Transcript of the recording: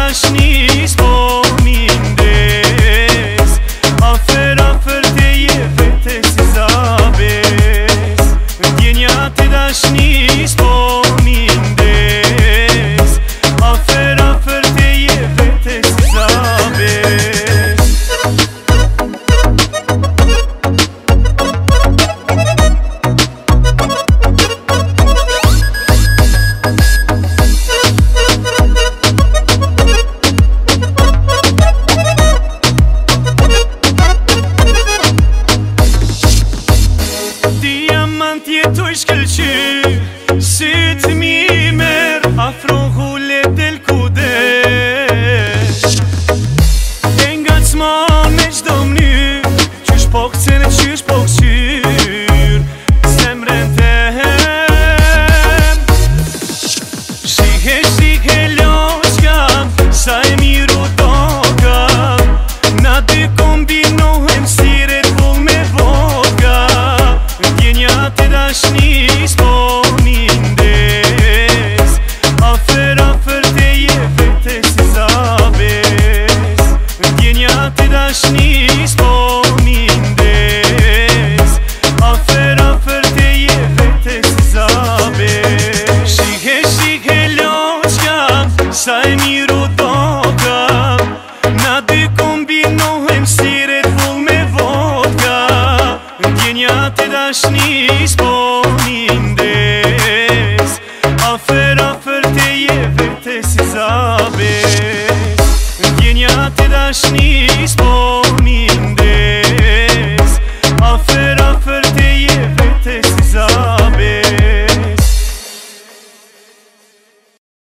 dashnis po mindes Afer afer teje vete si zabes Ndjenja te dashnis po mindes Afer afer teje vete si zabes Jetoj shkëlqy Si t'mi mer Afro hullet del kudesh E nga t'sman me qdo mnyr Qysh po këcen e qysh po këqyr Zemren tem Shike shike loqka Sa e miru doka Na dy kombinohem siret vull me vodka Ndjenja te dashnis po mindes Afer afer teje vete si zabes Ndjenja te dashnis po mindes Afer afer teje vete si zabes Shike shike loqka Sa e miru doka Na dy kombinohem siret vull me vodka Ndjenja te dashnis po mindes Afer afer teje vete si zabes